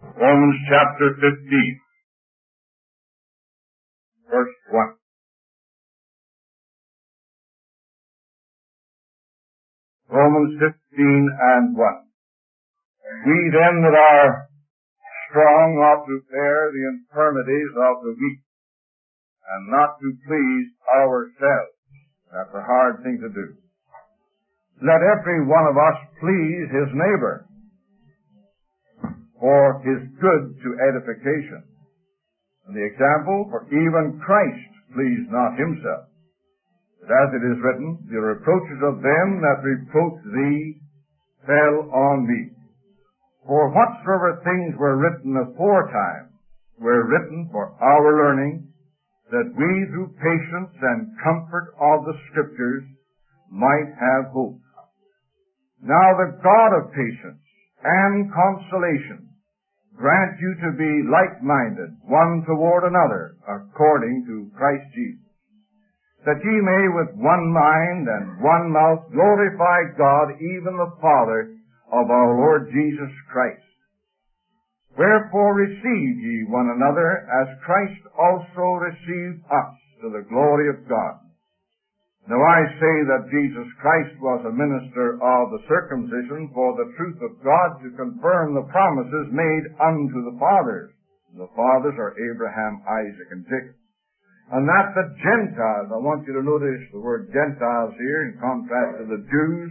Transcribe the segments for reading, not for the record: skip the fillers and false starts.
Romans chapter 15, verse 1. Romans 15 and 1. We then that are strong ought to bear the infirmities of the weak, and not to please ourselves. That's a hard thing to do. Let every one of us please his neighbor, for his good to edification. And the example, for even Christ pleased not himself. But as it is written, the reproaches of them that reproach thee fell on me. For whatsoever things were written aforetime were written for our learning, that we through patience and comfort of the Scriptures might have hope. Now the God of patience and consolation grant you to be like-minded one toward another, according to Christ Jesus, that ye may with one mind and one mouth glorify God, even the Father of our Lord Jesus Christ. Wherefore receive ye one another, as Christ also received us to the glory of God. Now I say that Jesus Christ was a minister of the circumcision for the truth of God, to confirm the promises made unto the fathers. The fathers are Abraham, Isaac, and Jacob. And that the Gentiles, I want you to notice the word Gentiles here in contrast to the Jews,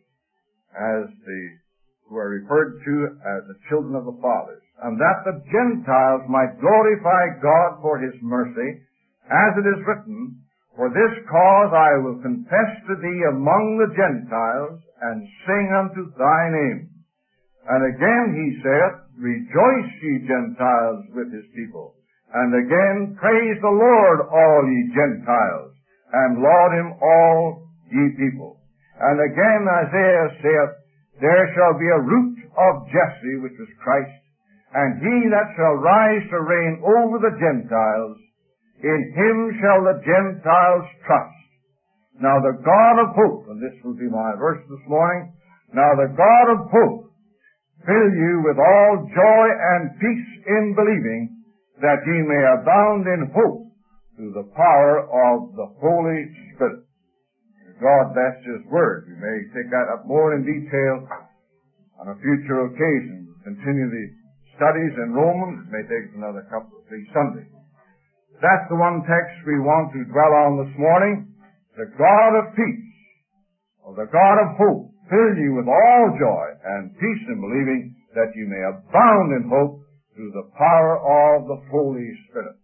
who are referred to as the children of the fathers. And that the Gentiles might glorify God for his mercy, as it is written, for this cause I will confess to thee among the Gentiles, and sing unto thy name. And again he saith, rejoice ye Gentiles with his people. And again, praise the Lord all ye Gentiles, and laud him all ye people. And again Isaiah saith, there shall be a root of Jesse, which was Christ, and he that shall rise to reign over the Gentiles, in him shall the Gentiles trust. Now the God of hope, and this will be my verse this morning, now the God of hope fill you with all joy and peace in believing, that ye may abound in hope through the power of the Holy Spirit. God bless his word. We may take that up more in detail on a future occasion. Continue the studies in Romans. It may take us another couple of 3 Sundays. That's the one text we want to dwell on this morning. The God of peace, or the God of hope, fill you with all joy and peace in believing, that you may abound in hope through the power of the Holy Spirit.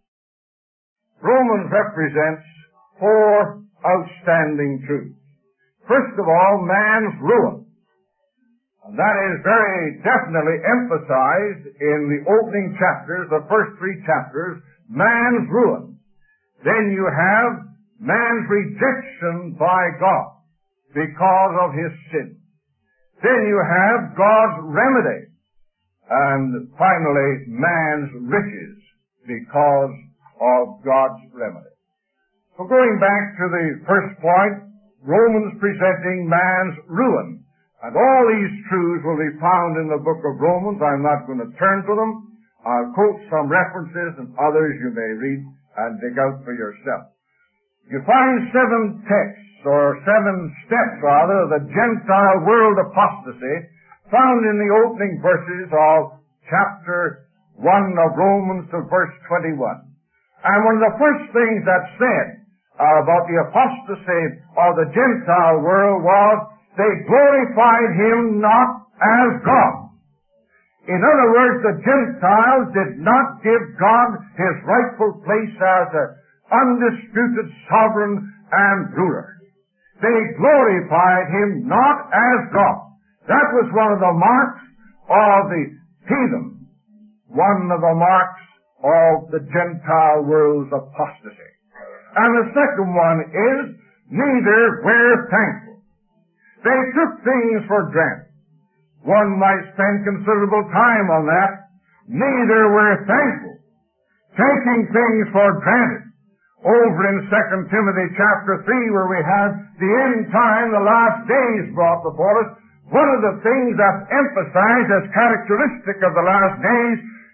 Romans represents 4 outstanding truths. First of all, man's ruin. And that is very definitely emphasized in the opening chapters, the first 3 chapters, man's ruin. Then you have man's rejection by God because of his sin. Then you have God's remedy. And finally, man's riches because of God's remedy. So going back to the first point, Romans presenting man's ruin. And all these truths will be found in the book of Romans. I'm not going to turn to them. I'll quote some references, and others you may read and dig out for yourself. You find 7 texts, or 7 steps rather, of the Gentile world apostasy found in the opening verses of chapter 1 of Romans to verse 21. And one of the first things that's said about the apostasy of the Gentile world was, they glorified him not as God. In other words, the Gentiles did not give God his rightful place as an undisputed sovereign and ruler. They glorified him not as God. That was one of the marks of the heathen, one of the marks of the Gentile world's apostasy. And the second one is, neither were thankful. They took things for granted. One might spend considerable time on that. Neither were thankful. Taking things for granted. Over in 2 Timothy chapter 3, where we have the end time, the last days brought before us, one of the things that's emphasized as characteristic of the last days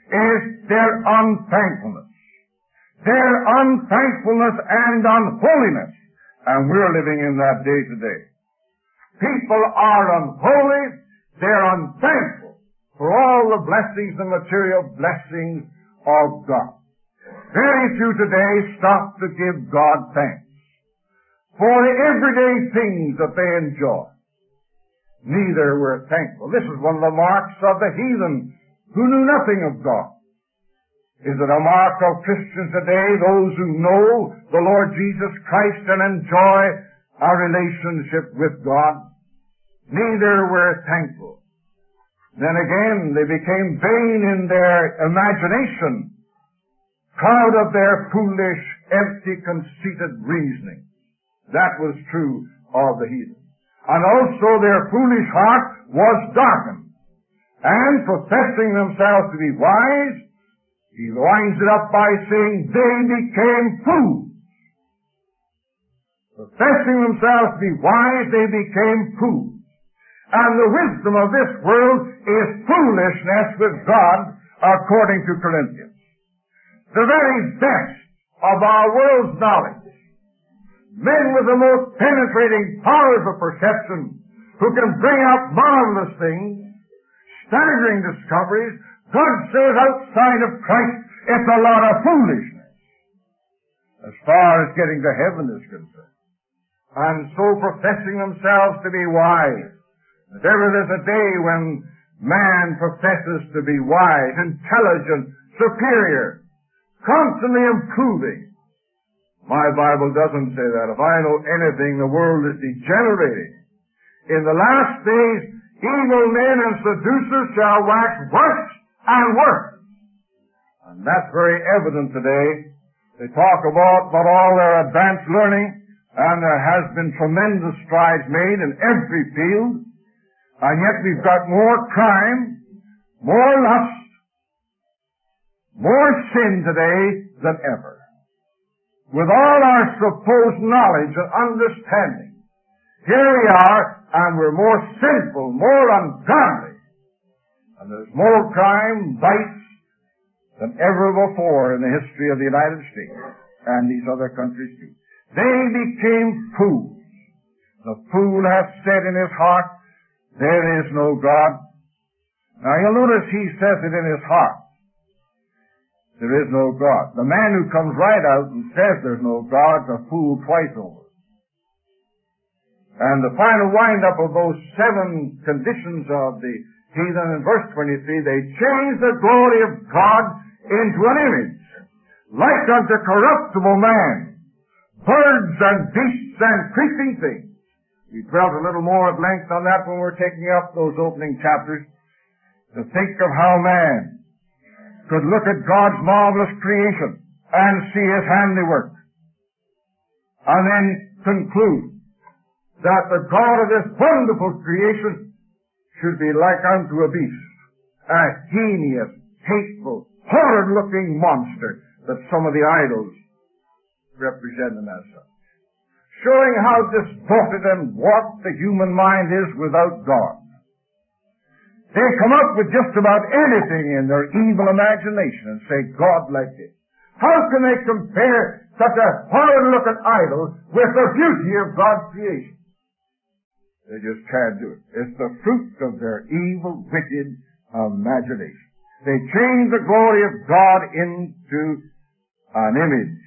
is their unthankfulness. Their unthankfulness and unholiness. And we're living in that day today. People are unholy, they're unthankful for all the blessings and material blessings of God. Very few today stop to give God thanks for the everyday things that they enjoy. Neither were thankful. This is one of the marks of the heathen who knew nothing of God. Is it a mark of Christians today, those who know the Lord Jesus Christ and enjoy a relationship with God? Neither were thankful. Then again, they became vain in their imagination, proud of their foolish, empty, conceited reasoning. That was true of the heathen. And also their foolish heart was darkened. And professing themselves to be wise, he winds it up by saying they became fools. Professing themselves to be wise, they became fools. And the wisdom of this world is foolishness with God, according to Corinthians. The very best of our world's knowledge, men with the most penetrating powers of perception, who can bring out marvelous things, staggering discoveries, God says outside of Christ, it's a lot of foolishness, as far as getting to heaven is concerned. And so professing themselves to be wise, if ever there's a day when man professes to be wise, intelligent, superior, constantly improving, my Bible doesn't say that. If I know anything, the world is degenerating. In the last days, evil men and seducers shall wax worse and worse. And that's very evident today. They talk about all their advanced learning, and there has been tremendous strides made in every field, and yet we've got more crime, more lust, more sin today than ever. With all our supposed knowledge and understanding, here we are, and we're more sinful, more ungodly, and there's more crime, vice, than ever before in the history of the United States and these other countries too. They became fools. The fool hath said in his heart, there is no God. Now you'll notice he says it in his heart. There is no God. The man who comes right out and says there's no God is a fool twice over. And the final wind-up of those 7 conditions of the heathen in verse 23, they changed the glory of God into an image, like unto corruptible man, birds and beasts and creeping things. We dwelt a little more at length on that when we were taking up those opening chapters, to think of how man could look at God's marvelous creation and see his handiwork, and then conclude that the God of this wonderful creation should be like unto a beast, a heinous, hateful, horrid-looking monster that some of the idols represent him as such. Showing how distorted and warped the human mind is without God. They come up with just about anything in their evil imagination and say, God like this. How can they compare such a horrid-looking idol with the beauty of God's creation? They just can't do it. It's the fruit of their evil, wicked imagination. They change the glory of God into an image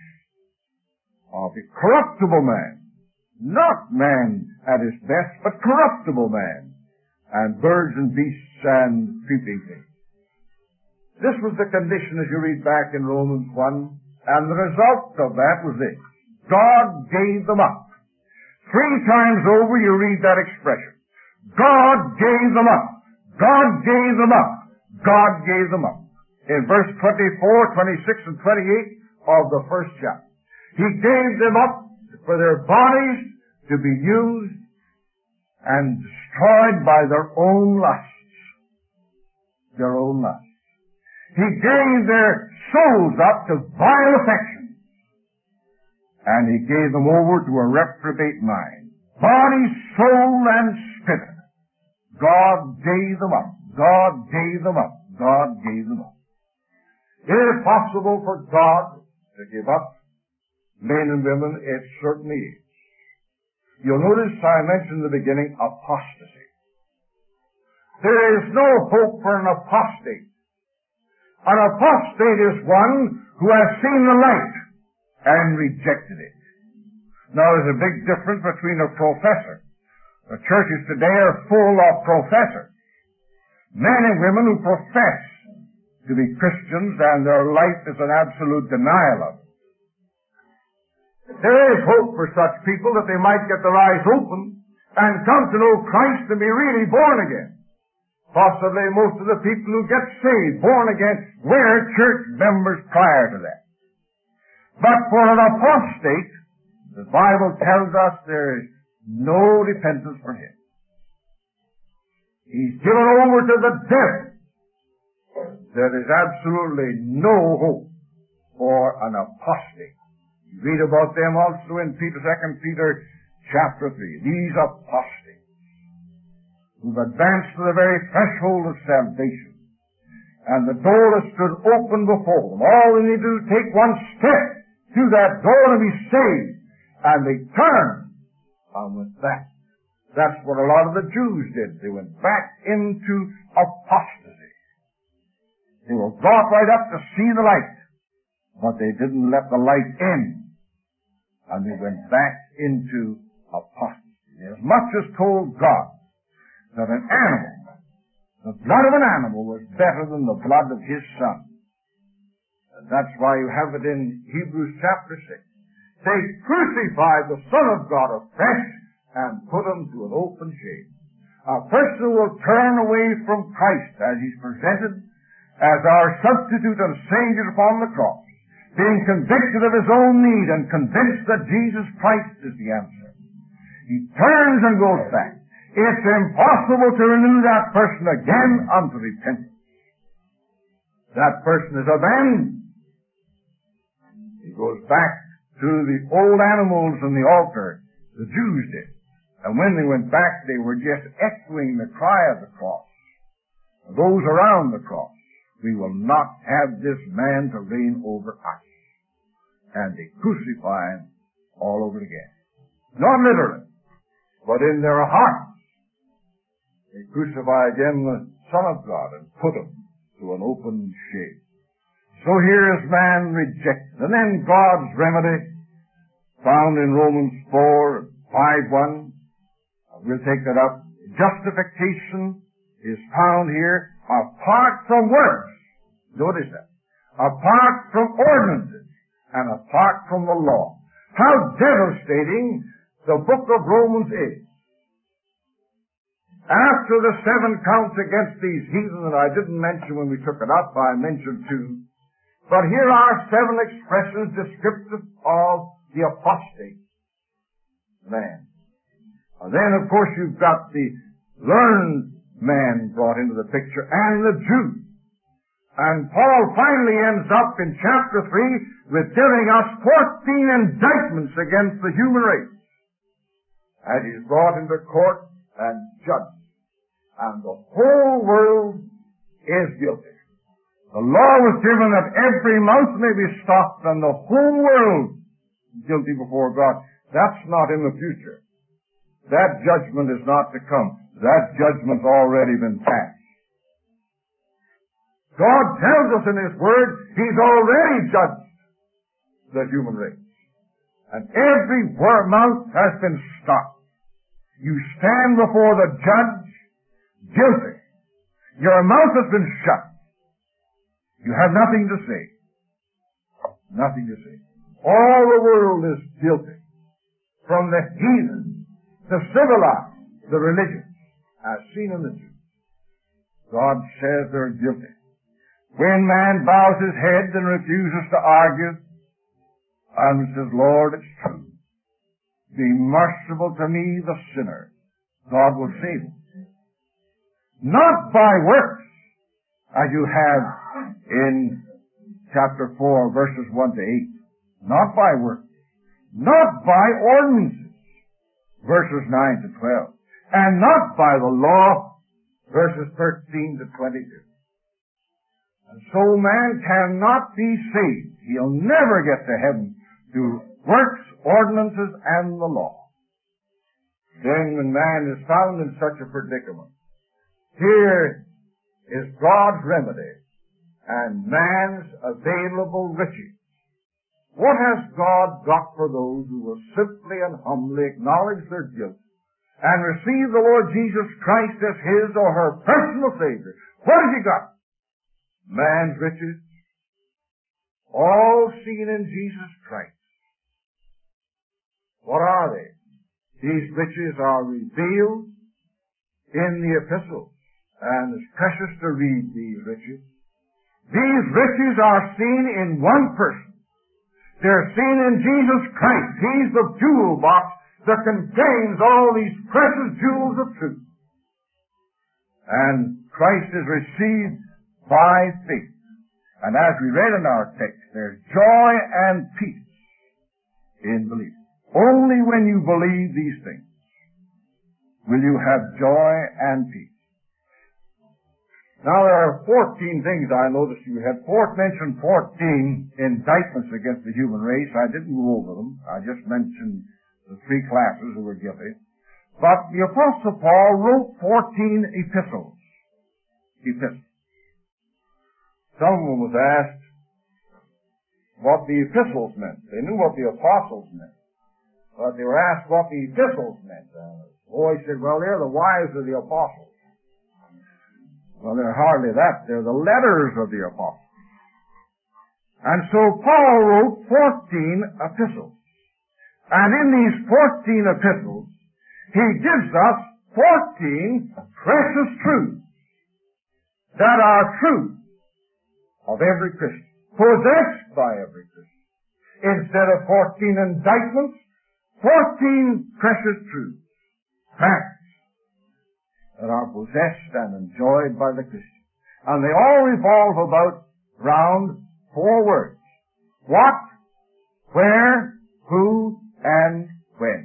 of a corruptible man. Not man at his best, but corruptible man. And birds and beasts and creeping things. This was the condition as you read back in Romans 1. And the result of that was this. God gave them up. 3 times over you read that expression. God gave them up. God gave them up. God gave them up. In verse 24, 26, and 28 of the first chapter. He gave them up for their bodies to be used and destroyed by their own lusts. Their own lusts. He gave their souls up to vile affections. And he gave them over to a reprobate mind. Body, soul, and spirit. God gave them up. God gave them up. God gave them up. Is it possible for God to give up men and women? It certainly is. You'll notice I mentioned in the beginning apostasy. There is no hope for an apostate. An apostate is one who has seen the light and rejected it. Now, there's a big difference between a professor. The churches today are full of professors. Men and women who profess to be Christians, and their life is an absolute denial of it. There is hope for such people that they might get their eyes open and come to know Christ and be really born again. Possibly most of the people who get saved, born again, were church members prior to that. But for an apostate, the Bible tells us there is no repentance for him. He's given over to the devil. There is absolutely no hope for an apostate. You read about them also in 2 Peter chapter 3. These apostates who've advanced to the very threshold of salvation, and the door has stood open before them. All they need to do is take one step through that door and be saved, and they turn. And with that, that's what a lot of the Jews did. They went back into apostasy. They were brought right up to see the light, but they didn't let the light in, and they went back into apostasy. They as much as told God that an animal, the blood of an animal, was better than the blood of his son. And that's why you have it in Hebrews chapter 6. They crucified the Son of God afresh and put him to an open shame. A person will turn away from Christ as he's presented as our substitute and Savior upon the cross, being convicted of his own need and convinced that Jesus Christ is the answer. He turns and goes back. It's impossible to renew that person again unto repentance. That person is abandoned. He goes back to the old animals on the altar. The Jews did. And when they went back, they were just echoing the cry of the cross. Those around the cross. We will not have this man to reign over us. And they crucify him all over again. Not literally, but in their hearts. They crucify again the Son of God and put him to an open shame. So here is man rejected. And then God's remedy, found in Romans 4, 5:1. We'll take that up. Justification is found here apart from works. Notice that. Apart from ordinances and apart from the law. How devastating the book of Romans is. After the 7 counts against these heathen that I didn't mention when we took it up, I mentioned 2. But here are 7 expressions descriptive of the apostate man. And then, of course, you've got the learned man brought into the picture and the Jew. And Paul finally ends up in chapter 3 with giving us 14 indictments against the human race. And he's brought into court and judged. And the whole world is guilty. The law was given that every mouth may be stopped and the whole world is guilty before God. That's not in the future. That judgment is not to come. That judgment's already been passed. God tells us in His Word He's already judged the human race. And every mouth has been stopped. You stand before the judge guilty. Your mouth has been shut. You have nothing to say. Nothing to say. All the world is guilty. From the heathen, the civilized, the religious, as seen in the Jews. God says they're guilty. When man bows his head and refuses to argue, and says, Lord, it's true. Be merciful to me, the sinner. God will save him. Not by works, as you have in chapter 4, verses 1 to 8. Not by works. Not by ordinances, verses 9 to 12. And not by the law, verses 13 to 22. And so man cannot be saved. He'll never get to heaven through works, ordinances, and the law. Then when man is found in such a predicament, here is God's remedy and man's available riches. What has God got for those who will simply and humbly acknowledge their guilt and receive the Lord Jesus Christ as his or her personal Savior? What has he got? Man's riches, all seen in Jesus Christ. What are they? These riches are revealed in the epistles, and it's precious to read these riches. These riches are seen in one person. They're seen in Jesus Christ. He's the jewel box that contains all these precious jewels of truth. And Christ is received by faith. And as we read in our text, there's joy and peace in belief. Only when you believe these things will you have joy and peace. Now there are 14 things I noticed you had. Mentioned 14 indictments against the human race. I didn't go over them. I just mentioned the three classes who were guilty. But the Apostle Paul wrote 14 epistles. Someone was asked what the epistles meant. They knew what the apostles meant, but they were asked what the epistles meant. The boy said, well, they're the wives of the apostles. Well, they're hardly that. They're the letters of the apostles. And so Paul wrote 14 epistles. And in these 14 epistles, he gives us 14 precious truths that are true of every Christian, possessed by every Christian. Instead of 14 indictments, 14 precious truths, facts that are possessed and enjoyed by the Christian. And they all revolve around four words. What, where, who, and when.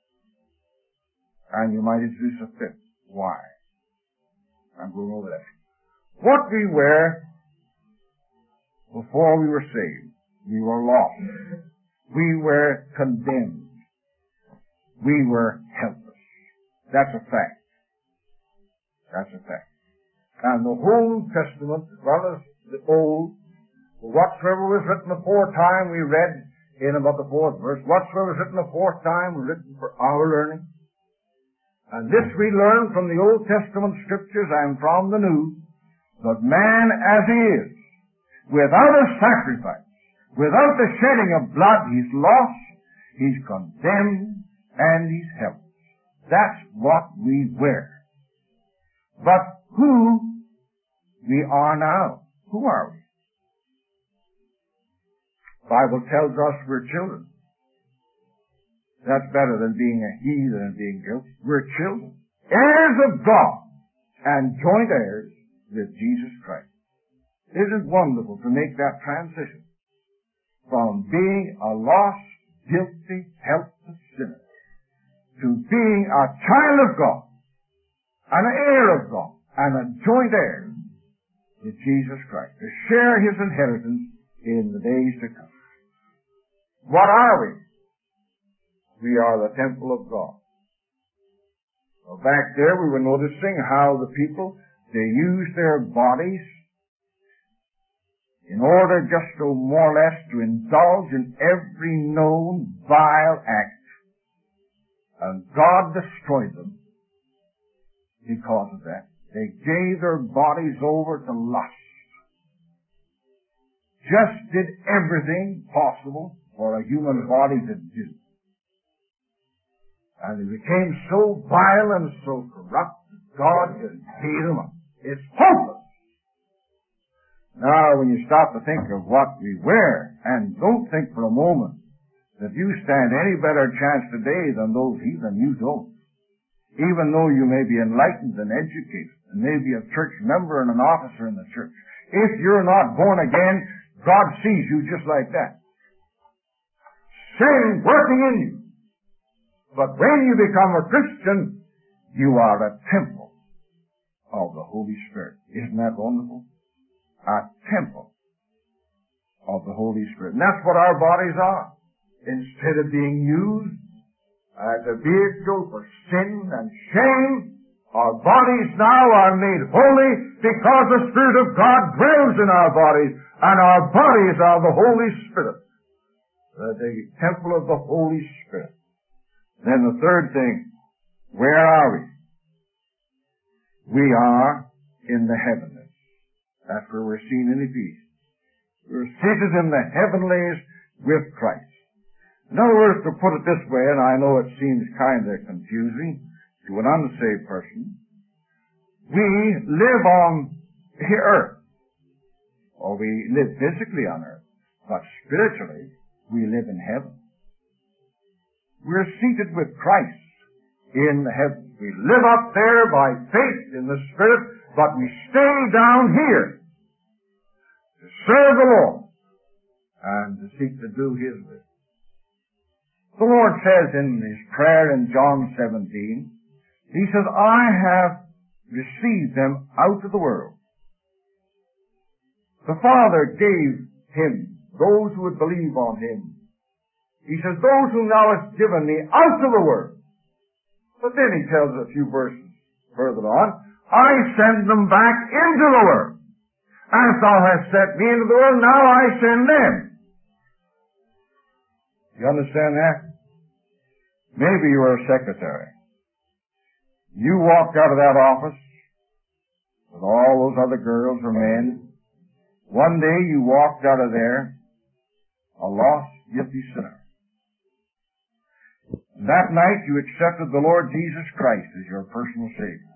And you might introduce a fifth. Why? I'm going over that. What we were before we were saved. We were lost. We were condemned. We were helpless. That's a fact. That's a fact. And the whole Testament, as well as the Old, whatsoever was written aforetime, we read in about the fourth verse, whatsoever was written aforetime was written for our learning. And this we learn from the Old Testament Scriptures and from the New, that man as he is, without a sacrifice, without the shedding of blood, he's lost, he's condemned, and he's helpless. That's what we were. But who we are now? Who are we? The Bible tells us we're children. That's better than being a heathen and being guilty. We're children. Heirs of God and joint heirs with Jesus Christ. Isn't it wonderful to make that transition from being a lost, guilty, helpless sinner to being a child of God, an heir of God, and a joint heir with Jesus Christ, to share his inheritance in the days to come. What are we? We are the temple of God. Well, back there we were noticing how the people, they used their bodies in order just to more or less to indulge in every known vile act. And God destroyed them because of that. They gave their bodies over to lust. Just did everything possible for a human body to do. And they became so vile and so corrupt that God just gave them up. It's hopeless. Now, when you stop to think of what we were, and don't think for a moment that you stand any better chance today than those heathen, you don't. Even though you may be enlightened and educated, and may be a church member and an officer in the church, if you're not born again, God sees you just like that. Sin working in you. But when you become a Christian, you are a temple of the Holy Spirit. Isn't that wonderful? A temple of the Holy Spirit. And that's what our bodies are. Instead of being used as a vehicle for sin and shame, our bodies now are made holy because the Spirit of God dwells in our bodies, and our bodies are the Holy Spirit, the temple of the Holy Spirit. Then the third thing, where are we? We are in the heavenlies. That's where we're seen in Ephesians. We're seated in the heavenlies with Christ. In other words, to put it this way, and I know it seems kind of confusing to an unsaved person, we live on the earth, or we live physically on earth, but spiritually we live in heaven. We're seated with Christ in the heavens. We live up there by faith in the Spirit, but we stay down here to serve the Lord and to seek to do His will. The Lord says in His prayer in John 17, He says, I have received them out of the world. The Father gave Him those who would believe on Him. He says, those whom Thou hast given me out of the world. But then He tells a few verses further on, I send them back into the world. As Thou hast sent me into the world, now I send them. You understand that? Maybe you are a secretary. You walked out of that office with all those other girls or men. One day you walked out of there a lost, guilty sinner. That night you accepted the Lord Jesus Christ as your personal Savior.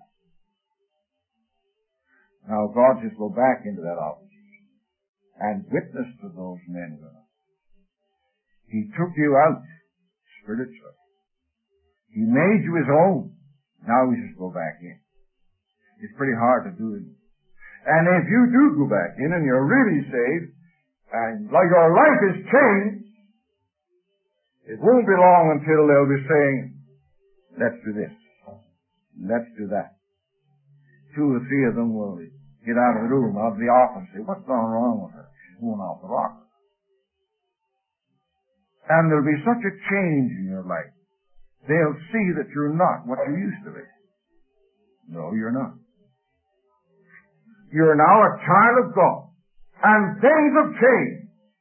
Now God says go back into that office and witness to those men and women. He took you out spiritually. He made you His own. Now He says go back in. It's pretty hard to do it. And if you do go back in and you're really saved, and like your life is changed, it won't be long until they'll be saying, let's do this, let's do that. 2 or 3 of them will get out of the room, out of the office, and say, what's gone wrong with her? She's going off the rocker. And there'll be such a change in your life. They'll see that you're not what you used to be. No, you're not. You're now a child of God. And things have changed.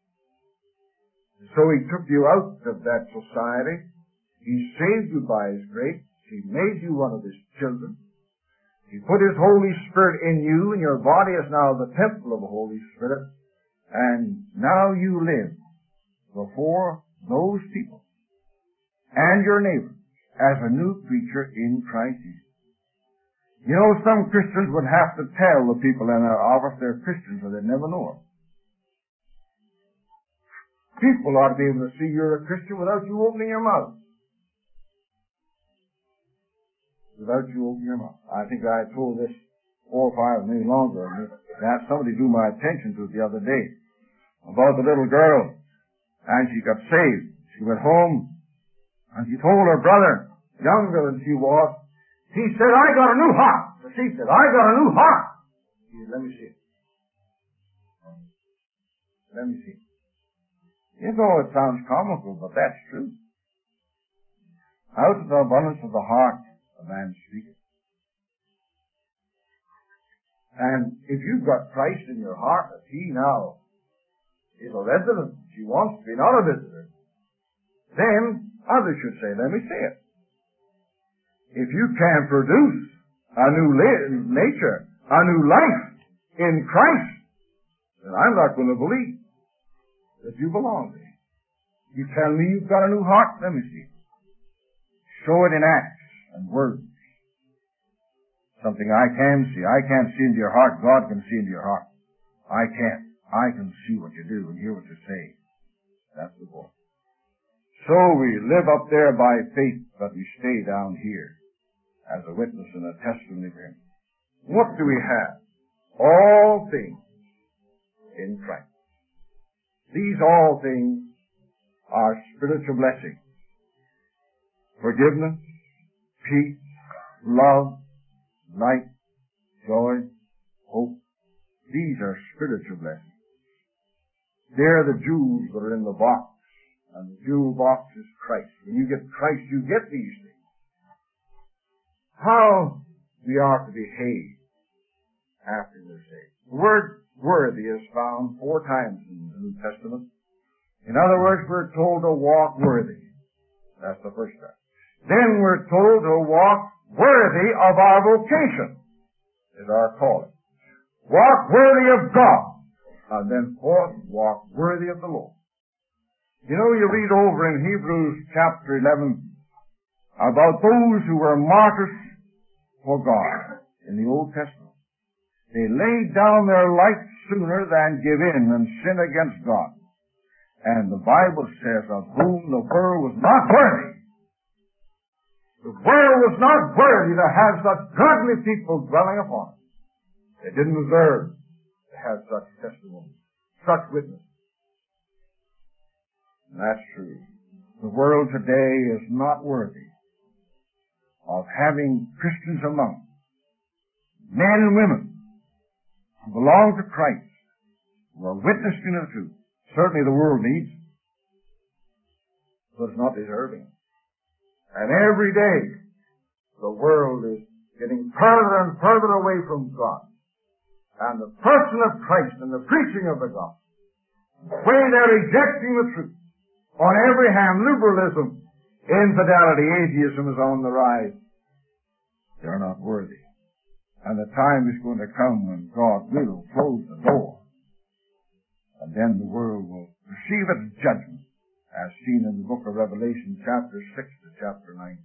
So He took you out of that society. He saved you by His grace. He made you one of His children. He put His Holy Spirit in you, and your body is now the temple of the Holy Spirit. And now you live before those people and your neighbors as a new creature in Christ Jesus. You know, some Christians would have to tell the people in their office they're Christians, or they'd never know it. People ought to be able to see you're a Christian without you opening your mouth. Without you opening your mouth. I think I told this 4 or 5, maybe longer. That somebody drew my attention to it the other day about the little girl, and she got saved. She went home, and she told her brother, younger than she was, he said, I got a new heart. So she said, I got a new heart. He said, let me see it. Let me see it. You know, it sounds comical, but that's true. Out of the abundance of the heart, a man speaketh. And if you've got Christ in your heart, that He now is a resident, He wants to be not a visitor, then others should say, let me see it. If you can produce a new nature, a new life in Christ, then I'm not going to believe that you belong to Him. You tell me you've got a new heart, let me see it. Show it in acts and words. Something I can see. I can't see into your heart. God can see into your heart. I can't. I can see what you do and hear what you say. That's the point. So we live up there by faith, but we stay down here as a witness and a testimony for Him. What do we have? All things in Christ. These all things are spiritual blessings. Forgiveness, peace, love, light, joy, hope. These are spiritual blessings. They're the jewels that are in the box, and the jewel box is Christ. When you get Christ, you get these things. How we are to behave after we're saved. The word worthy is found 4 times in the New Testament. In other words, we're told to walk worthy. That's the first time. Then we're told to walk worthy of our vocation, is our calling. Walk worthy of God. And then fourth, walk worthy of the Lord. You know, you read over in Hebrews chapter 11 about those who were martyrs for God in the Old Testament. They laid down their life sooner than give in and sin against God. And the Bible says of whom the world was not worthy. The world was not worthy to have such godly people dwelling upon it. They didn't deserve to have such testimony, such witness. And that's true. The world today is not worthy of having Christians among them, men and women who belong to Christ, who are witnessing the truth. Certainly the world needs it, but it's not deserving. And every day the world is getting further and further away from God and the person of Christ and the preaching of the gospel. The way they're rejecting the truth. On every hand, liberalism, infidelity, atheism is on the rise. They're not worthy. And the time is going to come when God will close the door. And then the world will receive its judgment, as seen in the book of Revelation, chapter 6 to chapter 19.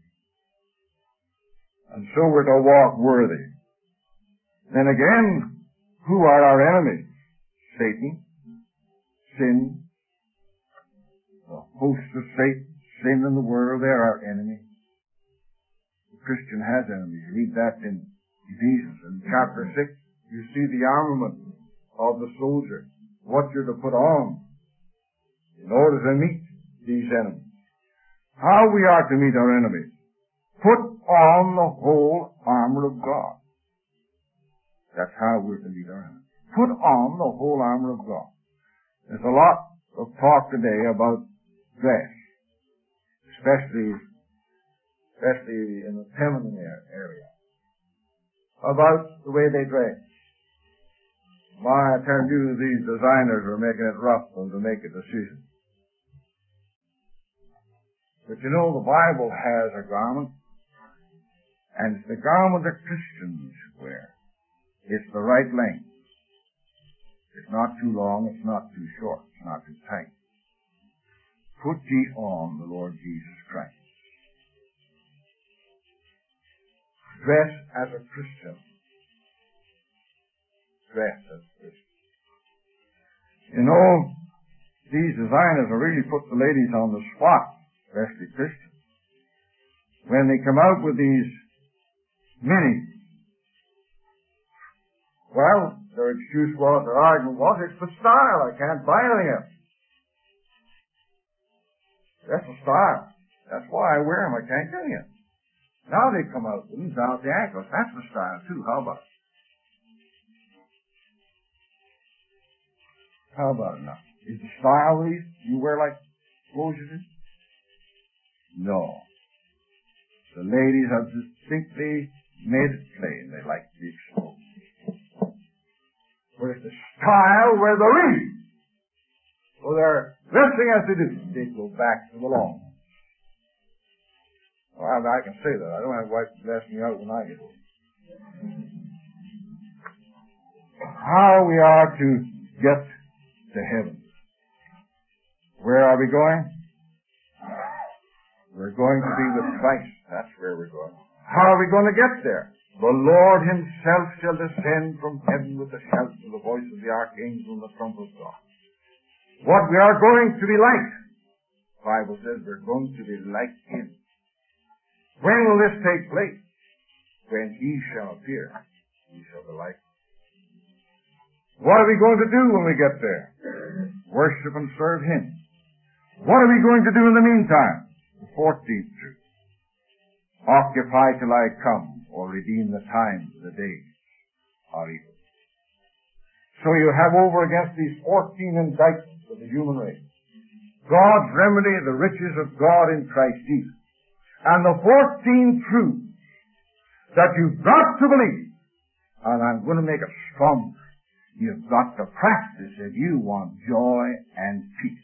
And so we're to walk worthy. Then again, who are our enemies? Satan, sin, the host of Satan, sin in the world, they're our enemies. The Christian has enemies. You read that in Ephesians. In chapter 6, you see the armament of the soldier, what you're to put on in order to meet these enemies. How we are to meet our enemies? Put on the whole armor of God. That's how we're to meet our enemies. Put on the whole armor of God. There's a lot of talk today about dress, especially in the feminine area, about the way they dress. I tell you, these designers are making it rough for them to make a decision. But you know, the Bible has a garment, and it's the garment that Christians wear. It's the right length. It's not too long, it's not too short, it's not too tight. Put ye on the Lord Jesus Christ. Dress as a Christian. Dress as a Christian. You know, these designers have really put the ladies on the spot, especially Christians. When they come out with these minis, well, their excuse was, their argument was, it's the style, I can't buy anything else. That's the style. That's why I wear them, I can't get it. Now they come out with them down at the ankles. That's the style too, how about it? How about it now? Is the style these you wear like clothes you do? No. The ladies have distinctly made it plain. They like to be exposed. But it's the style where the reed. So they're dressing as they do. They go back to the law. Well, I can say that. I don't have wife to bless me out when I get home. How we are to get to heaven. Where are we going? We're going to be with Christ. That's where we're going. How are we going to get there? The Lord himself shall descend from heaven with a shout, with the voice of the archangel and the trump of God. What we are going to be like, the Bible says we're going to be like him. When will this take place? When he shall appear. He shall be like him. What are we going to do when we get there? Worship and serve him. What are we going to do in the meantime? The 14th truth. Occupy till I come, or redeem the times, the days are evil. So you have over against these 14 indictments of the human race God's remedy, the riches of God in Christ Jesus. And the 14 truths that you've got to believe, and I'm going to make it stronger, you've got to practice if you want joy and peace.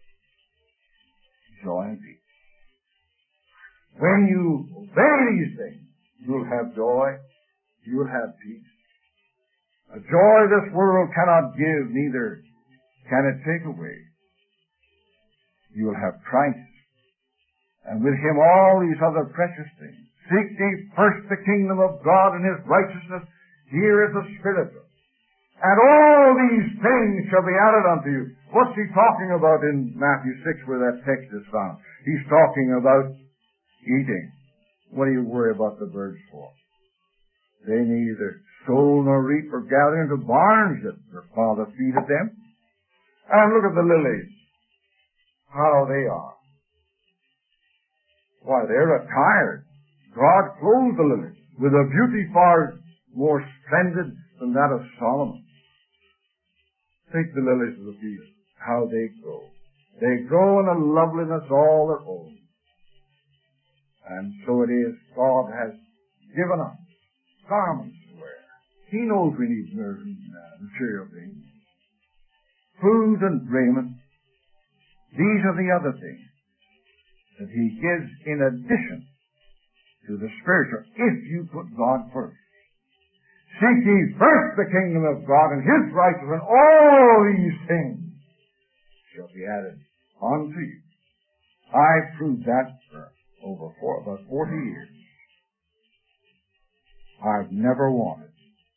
Joy and peace. When you obey these things, you'll have joy, you'll have peace. A joy this world cannot give, neither can it take away. You'll have Christ, and with Him all these other precious things. Seek ye first the kingdom of God and His righteousness. Here is the spiritual. And all these things shall be added unto you. What's He talking about in Matthew 6 where that text is found? He's talking about eating. What do you worry about the birds for? They neither sow nor reap or gather into barns, that their Father feedeth them. And look at the lilies, how they are. Why, they're attired. God clothed the lilies with a beauty far more splendid than that of Solomon. Take the lilies of the field, how they grow. They grow in a loveliness all their own. And so it is, God has given us garments to wear. He knows we need material things. Food and raiment. These are the other things that He gives in addition to the spiritual, if you put God first. Seek ye first the kingdom of God and His righteousness, and all these things shall be added unto you. I proved that for about 40 years. I've never wanted.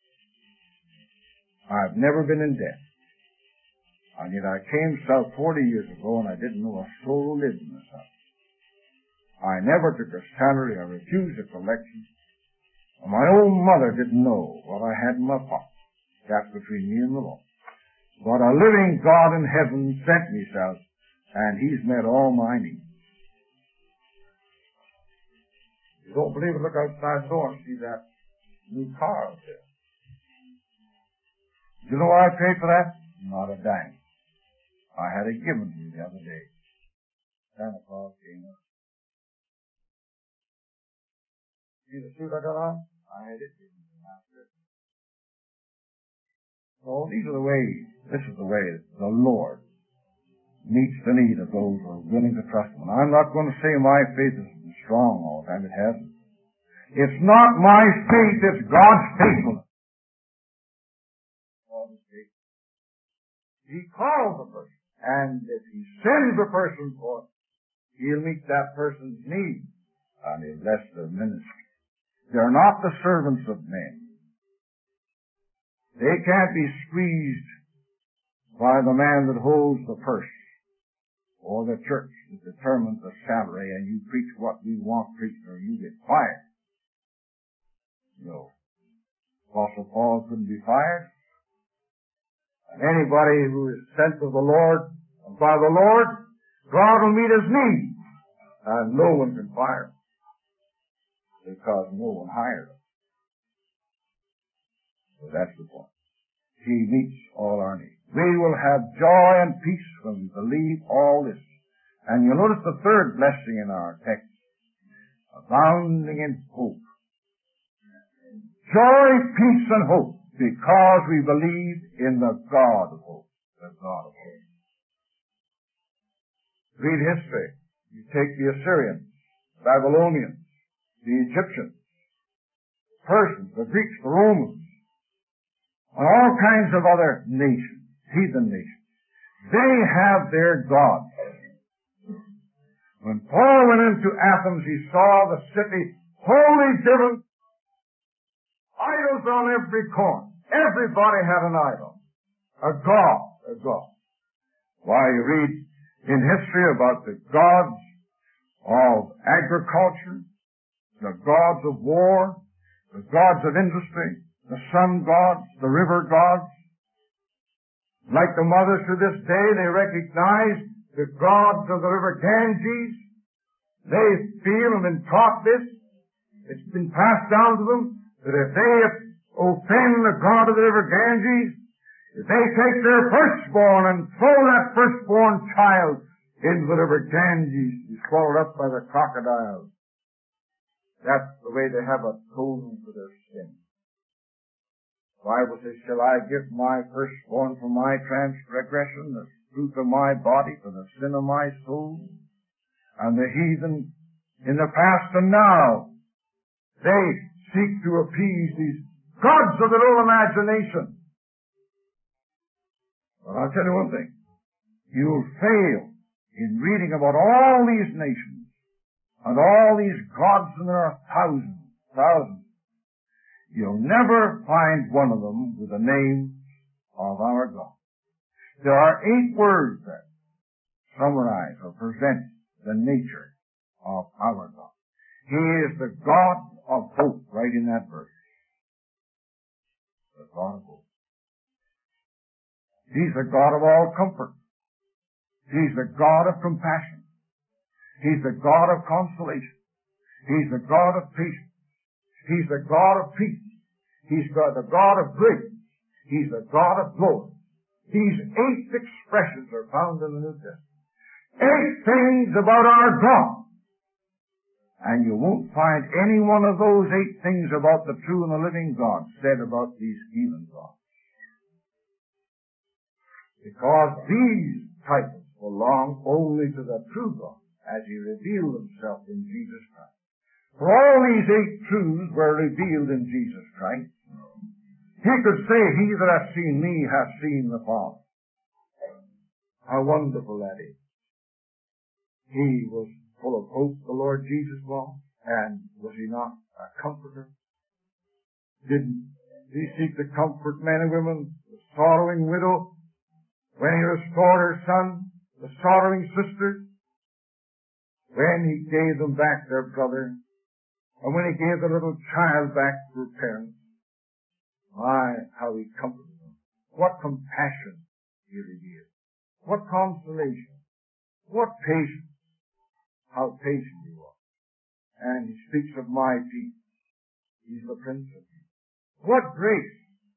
I've never been in debt. And yet I came south 40 years ago and I didn't know a soul lived in the south. I never took a salary. I refused a collection. My own mother didn't know what I had in my pocket. That's between me and the Lord. But a living God in heaven sent me south, and He's met all my needs. You don't believe it? Look outside the door and see that new car out there. You know what I paid for that? Not a dime. I had it given to me the other day. Santa Claus came up. See the suit I got on? I had it given to me after. So this is the way the Lord meets the need of those who are willing to trust Him. And I'm not going to say my faith is strong all the time. It hasn't. It's not my faith, it's God's faithfulness. He calls a person, and if He sends a person for it, He'll meet that person's need, and He'll bless their ministry. They're not the servants of men. They can't be squeezed by the man that holds the purse or the church that determines the salary, and you preach what we want preached or you get fired. No. Apostle Paul couldn't be fired. And anybody who is sent of the Lord, by the Lord, God will meet his needs, and no one can fire him, because no one hired him. So that's the point. He meets all our needs. We will have joy and peace when we believe all this. And you'll notice the third blessing in our text, abounding in hope. Joy, peace, and hope, because we believe in the God of hope. The God of hope. Read history. You take the Assyrians, Babylonians, the Egyptians, the Persians, the Greeks, the Romans, and all kinds of other nations, heathen nations. They have their gods. When Paul went into Athens, he saw the city wholly different. Idols on every corner. Everybody had an idol. A god. Why, you read in history about the gods of agriculture, the gods of war, the gods of industry, the sun gods, the river gods. Like the mothers to this day, they recognize the gods of the river Ganges. They feel and been taught this. It's been passed down to them that if they offend the god of the river Ganges, If they take their firstborn and throw that firstborn child into the river Ganges, he's swallowed up by the crocodiles. That's the way they have atonement for their sin. The Bible says, shall I give my firstborn for my transgression, the fruit of my body for the sin of my soul? And the heathen in the past and now, they seek to appease these gods of their own imagination. But I'll tell you one thing. You'll fail in reading about all these nations and all these gods, and there are thousands. You'll never find one of them with the name of our God. There are 8 words that summarize or present the nature of our God. He is the God of hope, right in that verse. The God of hope. He's the God of all comfort. He's the God of compassion. He's the God of consolation. He's the God of patience. He's the God of peace. He's the God of grace. He's the God of glory. These 8 expressions are found in the New Testament. 8 things about our God. And you won't find any one of those 8 things about the true and the living God said about these heathen gods. Because these titles belong only to the true God as He revealed Himself in Jesus Christ. For all these 8 truths were revealed in Jesus Christ. He could say, he that hath seen me hath seen the Father. How wonderful that is. He was full of hope, the Lord Jesus was, and was He not a comforter? Didn't He seek to comfort men and women, the sorrowing widow, when He restored her son, the sorrowing sisters, when He gave them back their brother, and when He gave the little child back to her parents? My, how He comforted them. What compassion He revealed. What consolation. What patience. How patient He was. And He speaks of my peace. He's the Prince of Peace. What grace.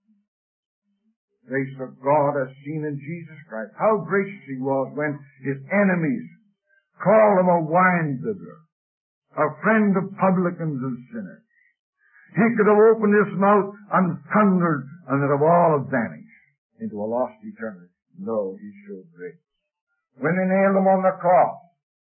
Grace of God as seen in Jesus Christ. How gracious He was when His enemies called Him a wine-bibber, a friend of publicans and sinners. He could have opened His mouth and thundered, and they'd have all have vanished into a lost eternity. No, He showed grace. When they nailed Him on the cross,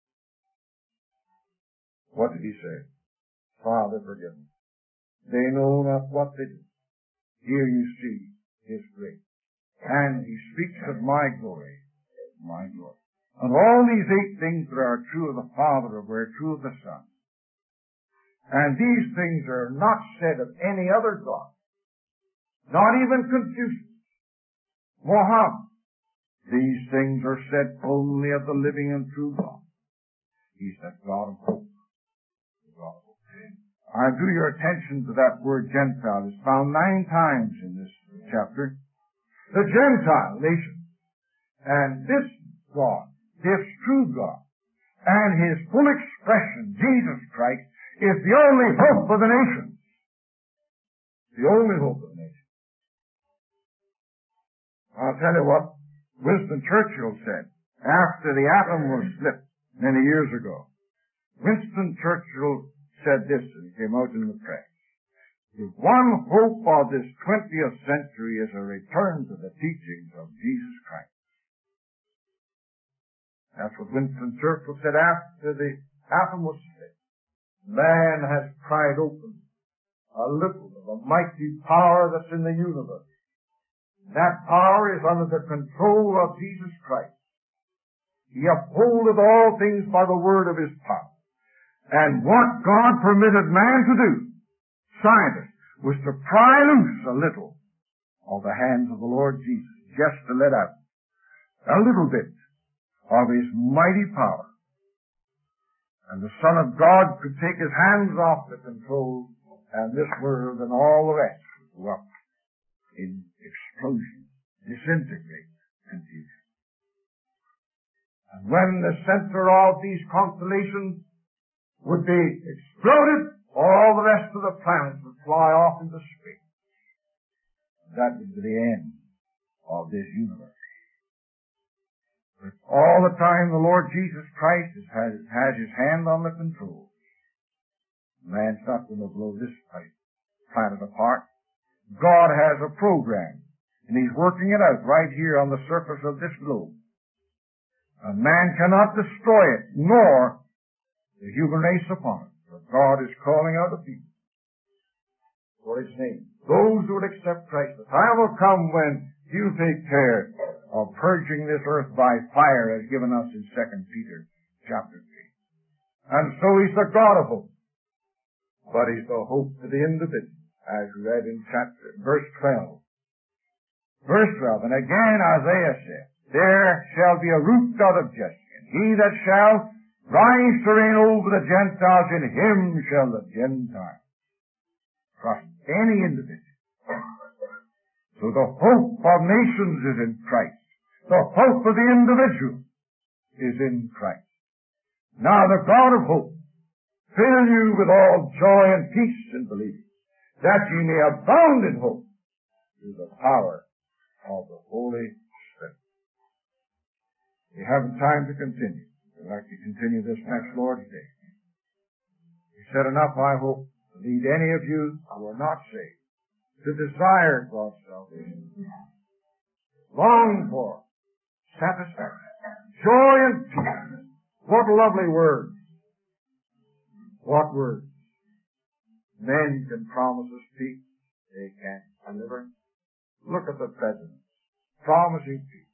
what did He say? Father, forgive them. They know not what they do. Here you see His grace. And He speaks of my glory. My glory. And all these 8 things that are true of the Father are true of the Son. And these things are not said of any other God. Not even Confucius. Mohammed. These things are said only of the living and true God. He's the God of hope. The God of hope. I drew your attention to that word Gentile. It's found 9 times in this chapter. The Gentile nation. And this God, this true God, and His full expression, Jesus Christ, is the only hope of the nations. The only hope of the nations. I'll tell you what Winston Churchill said after the atom was split many years ago. Winston Churchill said this as he came out in the press. The one hope of this 20th century is a return to the teachings of Jesus Christ. That's what Winston Churchill said after the atom was split. Man has pried open a little of the mighty power that's in the universe. That power is under the control of Jesus Christ. He upholdeth all things by the word of His power. And what God permitted man to do, scientists, was to pry loose a little of the hands of the Lord Jesus, just to let out a little bit of His mighty power. And the Son of God could take His hands off the control, and this world and all the rest would go up in explosion, disintegrate, confusion. And when the center of these constellations would be exploded, all the rest of the planets would fly off into space. That would be the end of this universe. But all the time the Lord Jesus Christ has His hand on the controls. Man's not going to blow this planet apart. God has a program, and He's working it out right here on the surface of this globe. And man cannot destroy it, nor the human race upon it. For God is calling out a people for His name. Those who would accept Christ. The time will come when He'll take care of purging this earth by fire, as given us in 2 Peter chapter 3. And so He's the God of hope. But He's the hope to the individual, as we read in verse 12. Verse 12, and again Isaiah said, there shall be a root out of Jesse, and he that shall rise to reign over the Gentiles, in him shall the Gentiles trust. Any individual. So the hope of nations is in Christ. The hope of the individual is in Christ. Now the God of hope fill you with all joy and peace in believing, that ye may abound in hope through the power of the Holy Spirit. We haven't time to continue. We'd like to continue this next Lord's Day. We said enough, I hope, to lead any of you who are not saved to desire God's salvation. Long for satisfaction, joy and peace. What lovely words. What words. Men can promise us peace. They can't deliver. Look at the presidents promising peace.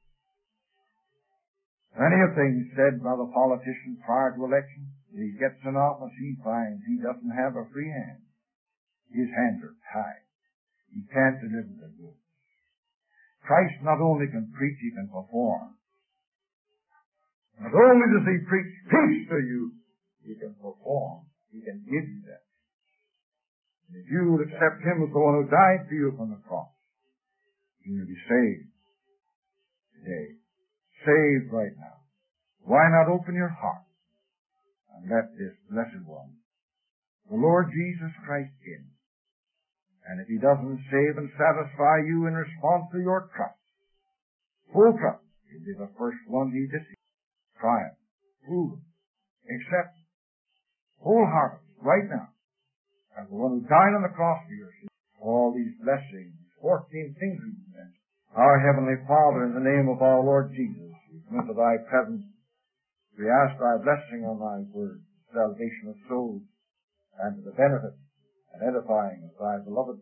Many of things said by the politicians prior to election. He gets in office, he finds he doesn't have a free hand. His hands are tied. He can't deliver the goods. Christ not only can preach, He can perform. Not only does He preach peace to you, He can perform. He can give you that. And if you would accept Him as the one who died for you upon the cross, you will be saved today. Saved right now. Why not open your heart and let this blessed one, the Lord Jesus Christ, in? And if He doesn't save and satisfy you in response to your trust, full trust, He'll be the first one He deceives. Try it. Prove it. Accept it. Wholeheartedly, right now, as the one who died on the cross for your sins. All these blessings, 14 things we mentioned. Our Heavenly Father, in the name of our Lord Jesus, we come into Thy presence. We ask Thy blessing on Thy word, salvation of souls, and to the benefit and edifying of Thy beloved